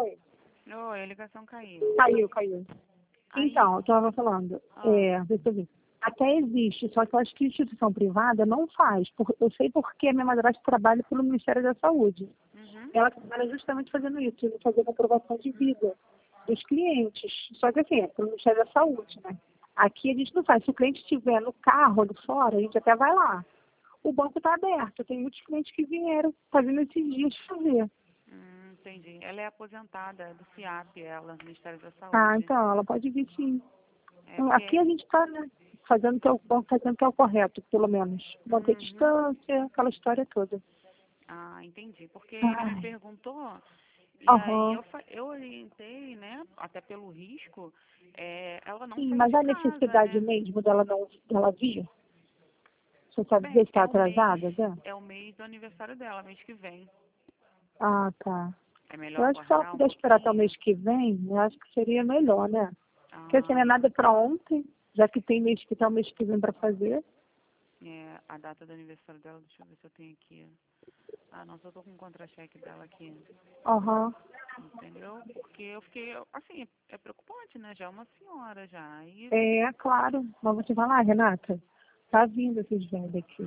Oi. Oi, a ligação caiu. Caiu. Aí, Então, eu estava falando, deixa eu ver. Até existe, só que eu acho que instituição privada não faz. Eu sei porque a minha madrasta trabalha pelo Ministério da Saúde. uhum, Ela trabalha justamente fazendo isso, fazendo aprovação de vida dos clientes. Só que assim, é pelo Ministério da Saúde, né? Aqui a gente não faz. Se o cliente estiver no carro ali fora, a gente até vai lá. O banco está aberto. Tem muitos clientes que vieram fazendo esses dias fazer. entendi. Ela é aposentada do CIAP, ela, Ministério da Ah, Saúde. então, ela pode vir sim. É Aqui porque... a gente está, né, fazendo o que é fazendo o que é o correto, pelo menos. Manter Uhum. distância, aquela história toda. Ah, entendi. Porque ele me Ai, perguntou, e aí aham. eu orientei, né, até pelo risco, ela não Sim, sair mas de a casa, necessidade né? mesmo dela vir, você sabe dizer Bem, se está atrasada, né? é o mês do aniversário dela, mês que vem. Ah, tá. É melhor Eu acho que se ela aguardar um puder esperar até o pouquinho? mês que vem, eu acho que seria melhor, né? Porque assim, não é Ah, nada para ontem, já que tem mês que tá o mês que vem para fazer. a data do aniversário dela, deixa eu ver se eu tenho aqui. Ah, não, só tô com o contra-cheque dela aqui, Aham. entendeu? Porque eu fiquei, assim, é preocupante, né? Já é uma senhora já. E É, claro. Mas vou te falar, Renata, tá vindo esses velhos aqui.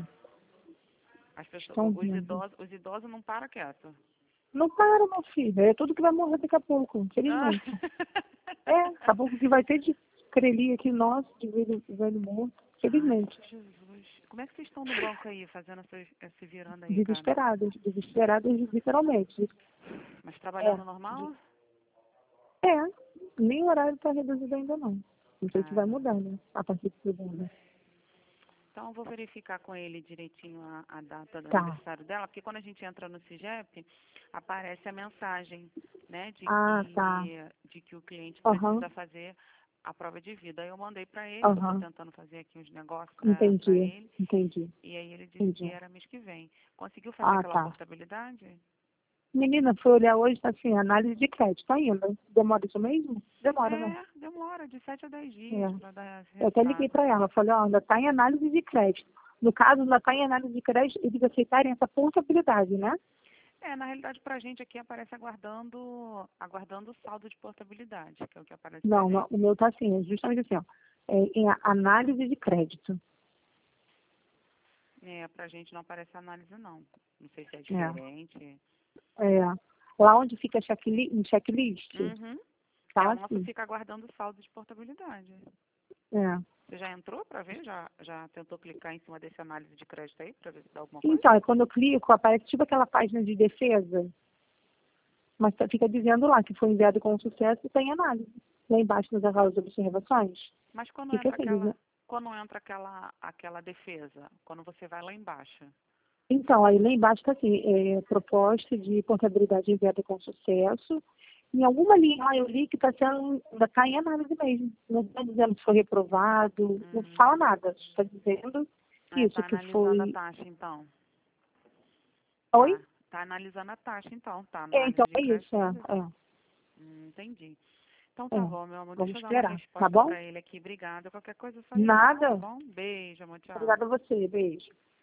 as pessoas, Estão vindo. os idosos não param quieto. Não para, meu filho. É tudo que vai morrer daqui a pouco, Ah. infelizmente. É, daqui a pouco que vai ter de crelia aqui nosso, de velho morto. Ai, Infelizmente. Jesus. Como é que vocês estão no banco aí, fazendo esse virando aí, cara? Desesperadas literalmente. Mas É, trabalhando normal? é, nem o horário está reduzido ainda não. Não sei se vai Ah, mudar, né? A partir de segunda. então, eu vou verificar com ele direitinho a data do Tá. aniversário dela, porque quando a gente entra no CIGEP, aparece a mensagem, né, Ah, tá. de que o cliente Aham, precisa fazer a prova de vida. Aí eu mandei para ele, que eu estou aham. tentando fazer aqui uns negócios para Entendi, ele, entendi, e aí ele disse que entendi. era mês que vem. Conseguiu fazer Ah, aquela tá. portabilidade? Menina, fui olhar hoje, tá assim, análise de crédito ainda. Demora isso mesmo? Demora, né? Demora de 7 a 10 dias É. para dar Eu até liguei resultado. para ela, falei, ó, ainda está em análise de crédito. No caso, ainda está em análise de crédito, eles aceitarem essa portabilidade, né? Na realidade, para a gente aqui aparece aguardando o saldo de portabilidade, que é o que aparece para Não, não, gente. o meu tá assim, é justamente assim, ó, em análise de crédito. Para a gente não aparece análise, não. Não sei se é É, diferente. é. Lá onde fica em checklist, Uhum. tá O nosso assim. fica aguardando o saldo de portabilidade. É. Você já entrou para ver? Já tentou clicar em cima desse análise de crédito aí para ver se dá alguma coisa? Então, aí quando eu clico, aparece tipo aquela página de defesa, mas fica dizendo lá que foi enviado com sucesso e tem análise. Lá embaixo nas aquelas observações, Mas fica assim, né? quando entra aquela defesa, quando você vai lá embaixo. Então, aí lá embaixo está assim, proposta de portabilidade enviada com sucesso. Em alguma linha lá eu li que ainda está em análise mesmo. Não está dizendo se foi reprovado, não Hum, fala nada. Está dizendo isso, tá que analisando a foi. taxa, então. Oi? Tá analisando a taxa, então. Tá Então análise de é crédito isso, ainda. Entendi. Então tá é. bom, meu amor. Deixa Vamos eu dar uma esperar, tá resposta bom? para ele aqui. Obrigada. Qualquer coisa é só ligar, tá Nada. bom? Beijo, amor. Tchau. Obrigada a você. Beijo.